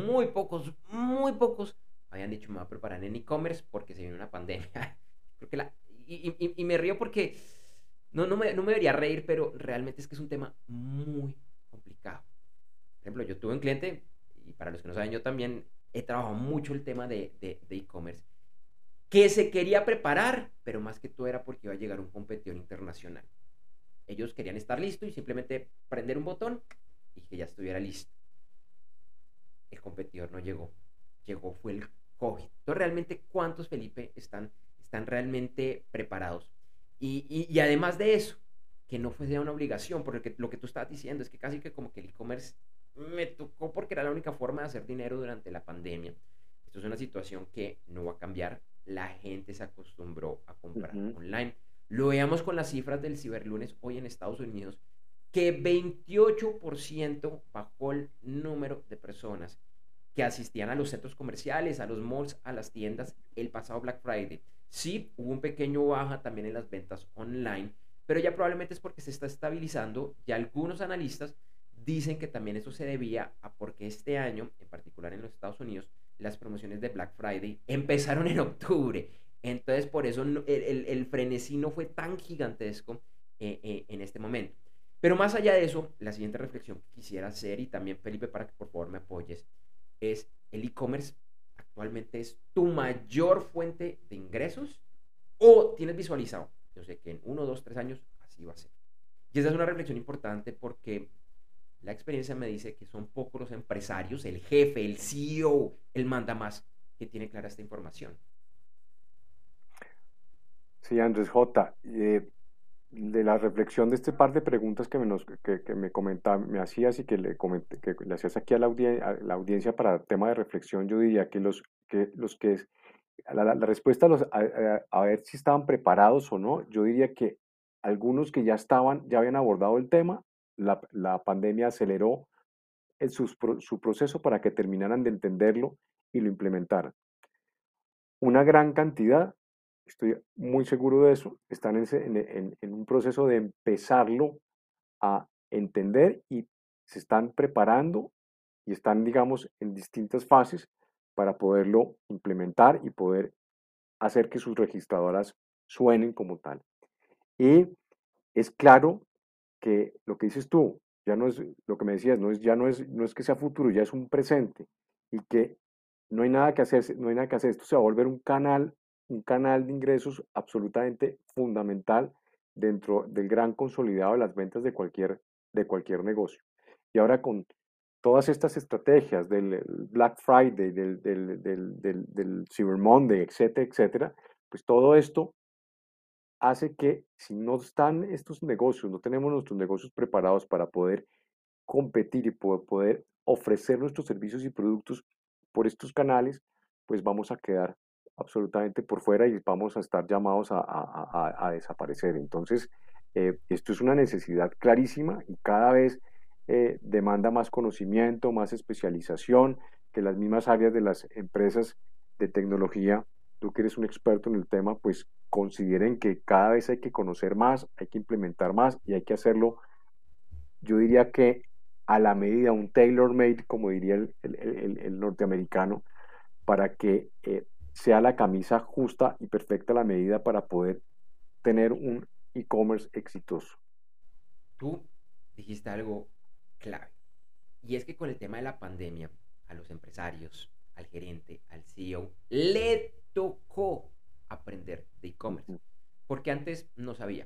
Muy pocos habían dicho, me voy a preparar en e-commerce porque se viene una pandemia. Creo que y me río porque no me debería reír, pero realmente es que es un tema muy complicado. Por ejemplo, yo tuve un cliente, y para los que no saben, yo también he trabajado mucho el tema de e-commerce, que se quería preparar, pero más que todo era porque iba a llegar un competidor internacional. Ellos querían estar listos y simplemente prender un botón y que ya estuviera listo. El competidor no llegó. Llegó fue el COVID. Entonces, realmente, ¿cuántos, Felipe, están realmente preparados? Y además de eso, que no fue una obligación, porque lo que tú estabas diciendo es que casi que como que el e-commerce me tocó porque era la única forma de hacer dinero durante la pandemia. Esto es una situación que no va a cambiar. La gente se acostumbró a comprar Ujú. online. Lo veamos con las cifras del Ciberlunes hoy en Estados Unidos, que 28% bajó el número de personas que asistían a los centros comerciales, a los malls, a las tiendas el pasado Black Friday. Sí, hubo un pequeño baja también en las ventas online, pero ya probablemente es porque se está estabilizando. Ya algunos analistas dicen que también eso se debía a porque este año, en particular en los Estados Unidos, las promociones de Black Friday empezaron en octubre. Entonces, por eso el frenesí no fue tan gigantesco en este momento. Pero más allá de eso, la siguiente reflexión que quisiera hacer, y también Felipe, para que por favor me apoyes, es el e-commerce actualmente es tu mayor fuente de ingresos o tienes visualizado, yo sé que en 1, 2, 3 años así va a ser. Y esa es una reflexión importante porque la experiencia me dice que son pocos los empresarios, el jefe, el CEO, el manda más, que tiene clara esta información. Sí, Andrés J. De la reflexión de este par de preguntas que me comentaba, me hacías y que que le hacías aquí a a la audiencia para tema de reflexión, yo diría que la respuesta a ver si estaban preparados o no, yo diría que algunos que ya habían abordado el tema, la pandemia aceleró su proceso para que terminaran de entenderlo y lo implementaran. Una gran cantidad, estoy muy seguro de eso, están en un proceso de empezarlo a entender y se están preparando y están, digamos, en distintas fases para poderlo implementar y poder hacer que sus registradoras suenen como tal. Y es claro que lo que dices tú, ya no es lo que me decías, no es que sea futuro, ya es un presente y que no hay nada que hacer, no hay nada que hacer. Esto se va a volver un canal de ingresos absolutamente fundamental dentro del gran consolidado de las ventas de cualquier negocio. Y ahora con todas estas estrategias del Black Friday, del Cyber Monday, etcétera, etcétera, pues todo esto hace que si no están estos negocios, no tenemos nuestros negocios preparados para poder competir y poder ofrecer nuestros servicios y productos por estos canales, pues vamos a quedar absolutamente por fuera y vamos a estar llamados a desaparecer. Entonces, esto es una necesidad clarísima y cada vez demanda más conocimiento, más especialización, que las mismas áreas de las empresas de tecnología, tú que eres un experto en el tema, pues consideren que cada vez hay que conocer más, hay que implementar más y hay que hacerlo, yo diría que a la medida, un tailor-made, como diría el norteamericano, para que sea la camisa justa y perfecta a la medida para poder tener un e-commerce exitoso. Tú dijiste algo clave, y es que con el tema de la pandemia, a los empresarios, al gerente, al CEO, le tocó aprender de e-commerce, Ujú. porque antes no sabía.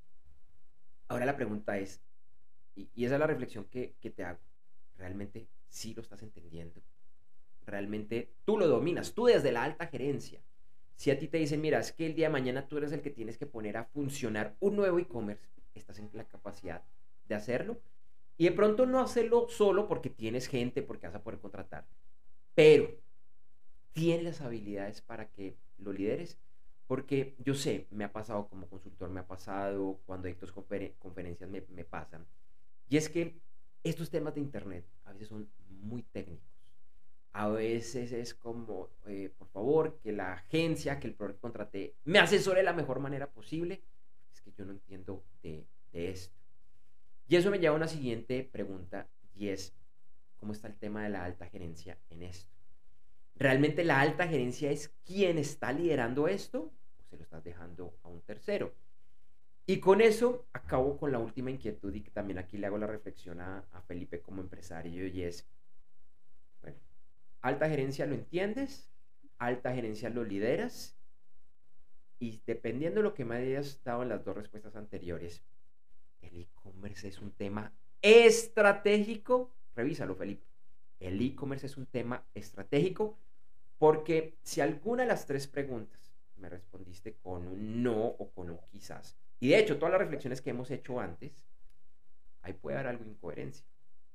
Ahora la pregunta es, y esa es la reflexión que te hago, ¿realmente sí lo estás entendiendo? ¿Realmente tú lo dominas? Tú desde la alta gerencia. Si a ti te dicen, mira, es que el día de mañana tú eres el que tienes que poner a funcionar un nuevo e-commerce, estás en la capacidad de hacerlo. Y de pronto no hacerlo solo porque tienes gente, porque vas a poder contratar, pero tienes las habilidades para que lo lideres. porque yo sé, me ha pasado como consultor, me ha pasado cuando dicto conferencias me pasan, y es que estos temas de Internet a veces son muy técnicos. A veces es como, por favor, que la agencia, que el proveedor que contraté me asesore de la mejor manera posible. Es que yo no entiendo de esto. Y eso me lleva a una siguiente pregunta y es, ¿cómo está el tema de la alta gerencia en esto? ¿Realmente la alta gerencia es quien está liderando esto o se lo estás dejando a un tercero? Y con eso acabo con la última inquietud y que también aquí le hago la reflexión a Felipe como empresario y es, bueno, alta gerencia lo entiendes, alta gerencia lo lideras y dependiendo de lo que me hayas dado en las dos respuestas anteriores, el e-commerce es un tema estratégico. Revísalo, Felipe. El e-commerce es un tema estratégico porque si alguna de las tres preguntas me respondiste con un no o con un quizás, y de hecho todas las reflexiones que hemos hecho antes, ahí puede haber algo de incoherencia.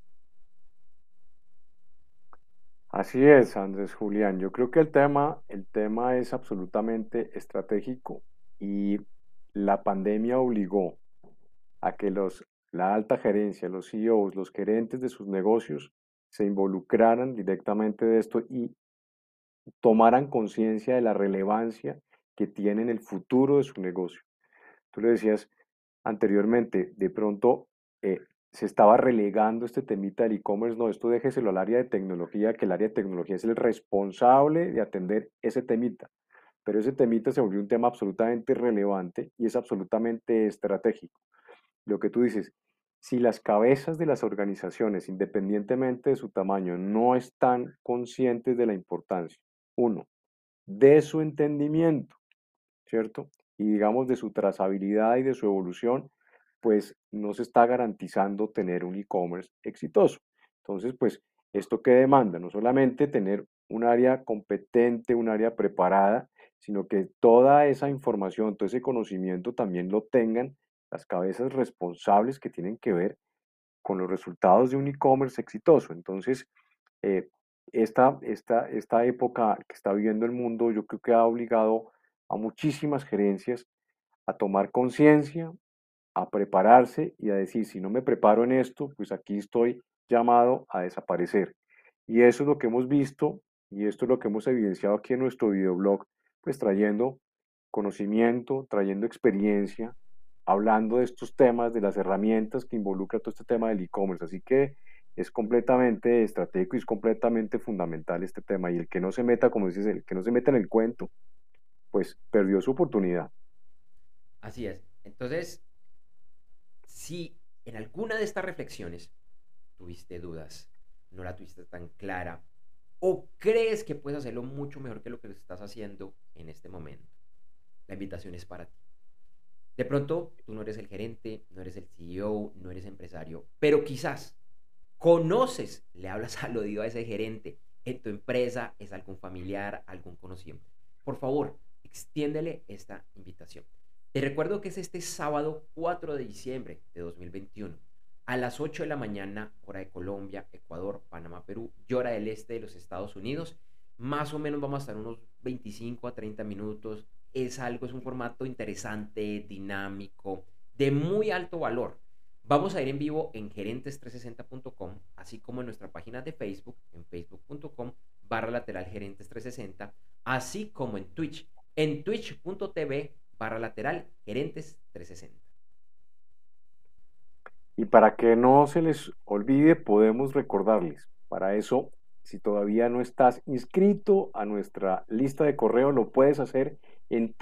Así es, Andrés Julián. Yo creo que el tema es absolutamente estratégico y la pandemia obligó a que la alta gerencia, los CEOs, los gerentes de sus negocios se involucraran directamente de esto y tomaran conciencia de la relevancia que tiene en el futuro de su negocio. Tú le decías anteriormente, de pronto se estaba relegando este temita del e-commerce, no, esto déjeselo al área de tecnología, que el área de tecnología es el responsable de atender ese temita. Pero ese temita se volvió un tema absolutamente relevante y es absolutamente estratégico. Lo que tú dices, si las cabezas de las organizaciones, independientemente de su tamaño, no están conscientes de la importancia, uno, de su entendimiento, ¿cierto? Y digamos de su trazabilidad y de su evolución, pues no se está garantizando tener un e-commerce exitoso. Entonces, pues, ¿esto qué demanda? No solamente tener un área competente, un área preparada, sino que toda esa información, todo ese conocimiento también lo tengan las cabezas responsables que tienen que ver con los resultados de un e-commerce exitoso. Entonces, eh, esta época que está viviendo el mundo, yo creo que ha obligado a muchísimas gerencias a tomar conciencia, a prepararse y a decir, si no me preparo en esto, pues aquí estoy llamado a desaparecer. Y eso es lo que hemos visto y esto es lo que hemos evidenciado aquí en nuestro videoblog, pues trayendo conocimiento, trayendo experiencia, hablando de estos temas, de las herramientas que involucra todo este tema del e-commerce. Así que es completamente estratégico y es completamente fundamental este tema. Y el que no se meta, como dices, el que no se meta en el cuento, pues perdió su oportunidad. Así es. Entonces, si en alguna de estas reflexiones tuviste dudas, no la tuviste tan clara, o crees que puedes hacerlo mucho mejor que lo que estás haciendo en este momento, la invitación es para ti. De pronto, tú no eres el gerente, no eres el CEO, no eres empresario, pero quizás conoces, le hablas al oído a ese gerente en tu empresa, es algún familiar, algún conocido. Por favor, extiéndele esta invitación. Te recuerdo que es este sábado 4 de diciembre de 2021 a las 8 de la mañana, hora de Colombia, Ecuador, Panamá, Perú y hora del este de los Estados Unidos. Más o menos vamos a estar unos 25 a 30 minutos. Es un formato interesante, dinámico, de muy alto valor. Vamos a ir en vivo en gerentes360.com, así como en nuestra página de Facebook, en facebook.com/lateral gerentes360, así como en twitch.tv/lateral gerentes360. Y para que no se les olvide, podemos recordarles. Para eso, si todavía no estás inscrito a nuestra lista de correo, lo puedes hacer en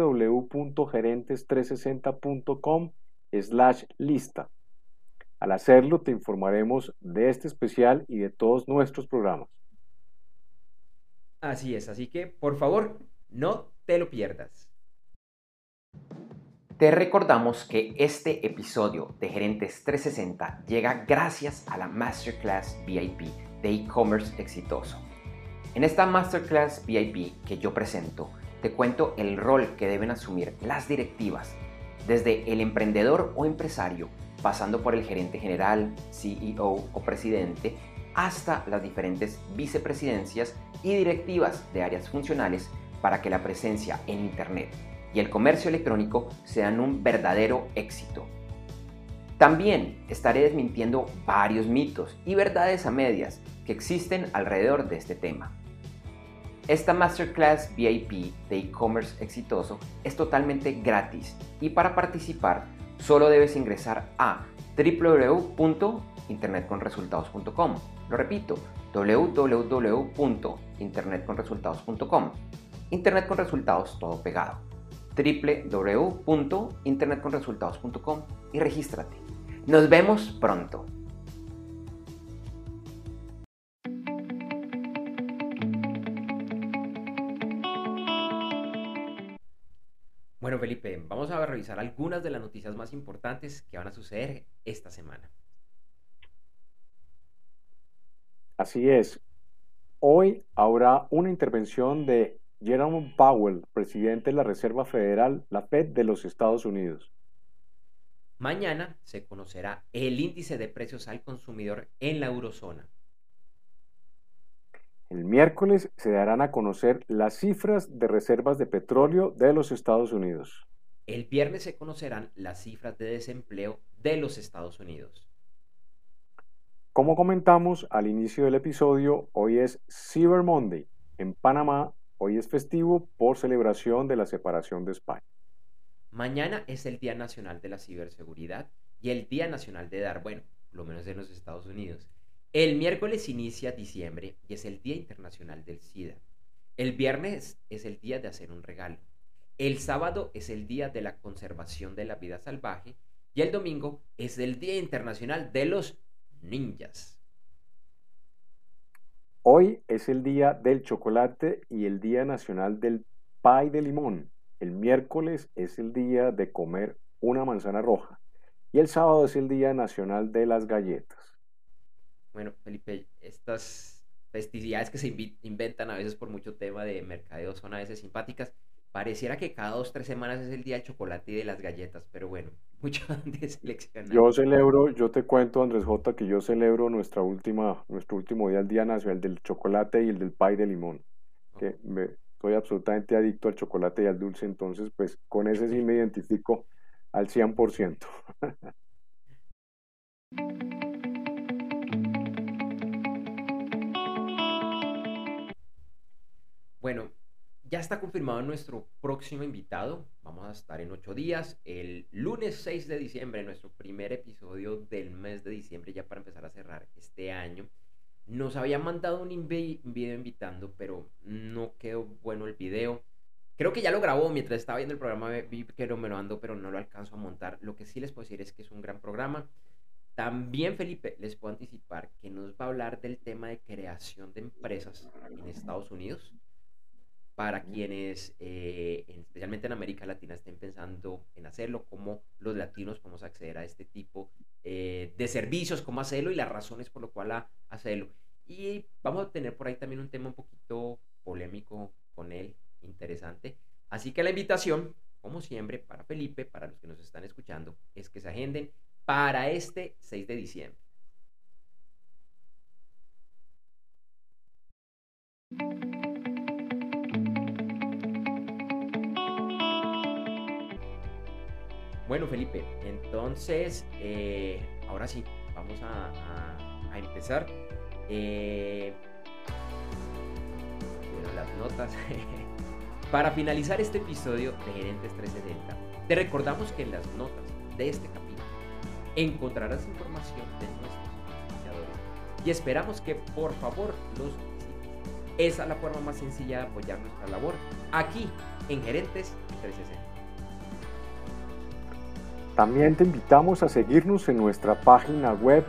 www.gerentes360.com/lista. Al hacerlo, te informaremos de este especial y de todos nuestros programas. Así es, así que por favor, no te lo pierdas. Te recordamos que este episodio de Gerentes 360 llega gracias a la Masterclass VIP de e-commerce exitoso. En esta Masterclass VIP que yo presento, te cuento el rol que deben asumir las directivas, desde el emprendedor o empresario, pasando por el gerente general, CEO o presidente, hasta las diferentes vicepresidencias y directivas de áreas funcionales para que la presencia en Internet y el comercio electrónico sean un verdadero éxito. También estaré desmintiendo varios mitos y verdades a medias que existen alrededor de este tema. Esta Masterclass VIP de e-commerce exitoso es totalmente gratis y para participar solo debes ingresar a www.internetconresultados.com. Lo repito, www.internetconresultados.com. Internet con resultados todo pegado. www.internetconresultados.com y regístrate. Nos vemos pronto. Bueno, Felipe, vamos a revisar algunas de las noticias más importantes que van a suceder esta semana. Así es. Hoy habrá una intervención de Jerome Powell, presidente de la Reserva Federal, la Fed de los Estados Unidos. Mañana se conocerá el índice de precios al consumidor en la eurozona. El miércoles se darán a conocer las cifras de reservas de petróleo de los Estados Unidos. El viernes se conocerán las cifras de desempleo de los Estados Unidos. Como comentamos al inicio del episodio, hoy es Cyber Monday. En Panamá, hoy es festivo por celebración de la separación de España. Mañana es el Día Nacional de la Ciberseguridad y el Día Nacional de Dar, bueno, por lo menos en los Estados Unidos. El miércoles inicia diciembre y es el Día Internacional del SIDA. El viernes es el día de hacer un regalo. El sábado es el Día de la Conservación de la Vida Salvaje y el domingo es el Día Internacional de los Ninjas. Hoy es el Día del Chocolate y el Día Nacional del Pay de Limón. El miércoles es el día de comer una manzana roja y el sábado es el Día Nacional de las Galletas. Bueno, Felipe, estas festividades que se inventan a veces por mucho tema de mercadeo son a veces simpáticas. Pareciera que cada 2 o 3 semanas es el día del chocolate y de las galletas, pero bueno, mucho de seleccionar. Yo te cuento, Andrés J, que yo celebro nuestro último día, el Día Nacional del Chocolate y el del Pay de Limón. Estoy absolutamente adicto al chocolate y al dulce, entonces pues con ese sí me identifico al 100%. Bueno, ya está confirmado nuestro próximo invitado. Vamos a estar en 8 días, el lunes 6 de diciembre, nuestro primer episodio del mes de diciembre, ya para empezar a cerrar este año. Nos habían mandado un video invitando, pero no quedó bueno el video. Creo que ya lo grabó mientras estaba viendo el programa, vi que me lo mandó, pero no lo alcanzo a montar. Lo que sí les puedo decir es que es un gran programa. También, Felipe, les puedo anticipar que nos va a hablar del tema de creación de empresas en Estados Unidos para quienes, especialmente en América Latina, estén pensando en hacerlo, cómo los latinos podemos acceder a este tipo de servicios, cómo hacerlo y las razones por lo cual hacerlo. Y vamos a tener por ahí también un tema un poquito polémico con él, interesante. Así que la invitación, como siempre, para Felipe, para los que nos están escuchando, es que se agenden para este 6 de diciembre. Bueno, Felipe, entonces, ahora sí, vamos a empezar. Las notas. Para finalizar este episodio de Gerentes 360, te recordamos que en las notas de este capítulo encontrarás información de nuestros iniciadores y esperamos que por favor los visites. Esa es la forma más sencilla de apoyar nuestra labor aquí en Gerentes 360. También te invitamos a seguirnos en nuestra página web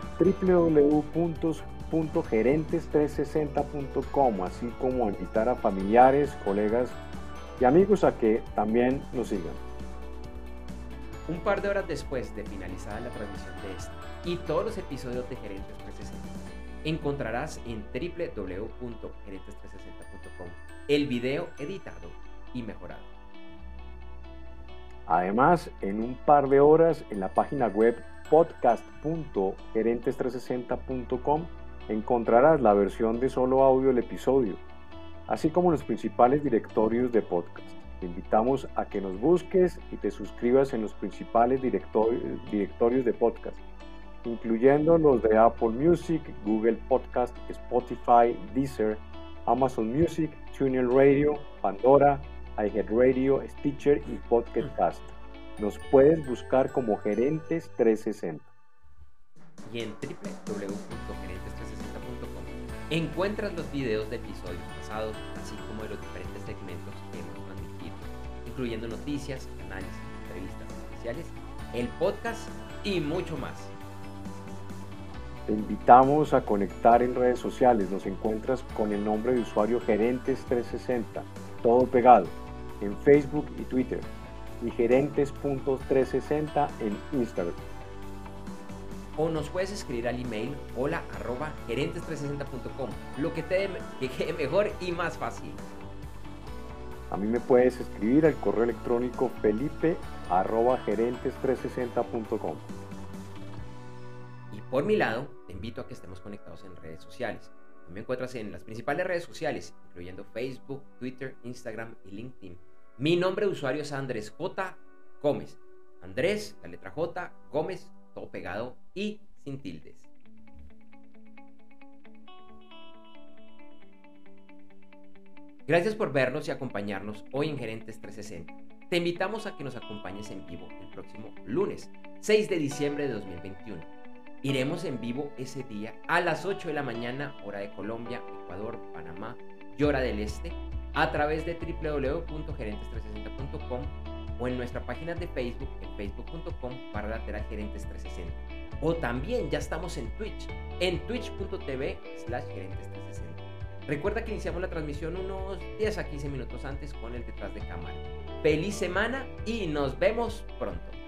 www.gerentes360.com, así como a invitar a familiares, colegas y amigos a que también nos sigan. Un par de horas después de finalizada la transmisión de este y todos los episodios de Gerentes 360, encontrarás en www.gerentes360.com el video editado y mejorado. Además, en un par de horas en la página web podcast.gerentes360.com encontrarás la versión de solo audio del episodio. así como los principales directorios de podcast. Te invitamos a que nos busques y te suscribas en los principales directorios de podcast, incluyendo los de Apple Music, Google Podcast, Spotify, Deezer, Amazon Music, TuneIn Radio, Pandora, iHeartRadio, Stitcher y Podcast Cast. Nos puedes buscar como Gerentes 360. Y en www.gerentes360.com encuentras los videos de episodios pasados, así como de los diferentes segmentos que hemos transmitido, incluyendo noticias, análisis, entrevistas especiales, el podcast y mucho más. Te invitamos a conectar en redes sociales. Nos encuentras con el nombre de usuario Gerentes360, todo pegado, en Facebook y Twitter, y gerentes.360 en Instagram. O nos puedes escribir al email hola@gerentes360.com, lo que te quede mejor y más fácil. A mí me puedes escribir al correo electrónico felipe@gerentes360.com. Y por mi lado, te invito a que estemos conectados en redes sociales. Me encuentras en las principales redes sociales, incluyendo Facebook, Twitter, Instagram y LinkedIn. Mi nombre de usuario es Andrés J. Gómez. Andrés, la letra J, Gómez, todo pegado y sin tildes. Gracias por vernos y acompañarnos hoy en Gerentes 360. Te invitamos a que nos acompañes en vivo el próximo lunes, 6 de diciembre de 2021. Iremos en vivo ese día a las 8 de la mañana, hora de Colombia, Ecuador, Panamá y hora del Este, a través de www.gerentes360.com o en nuestra página de Facebook en facebook.com/gerentes360. O también ya estamos en Twitch, en twitch.tv/gerentes360. Recuerda que iniciamos la transmisión unos 10 a 15 minutos antes con el detrás de cámara. ¡Feliz semana y nos vemos pronto!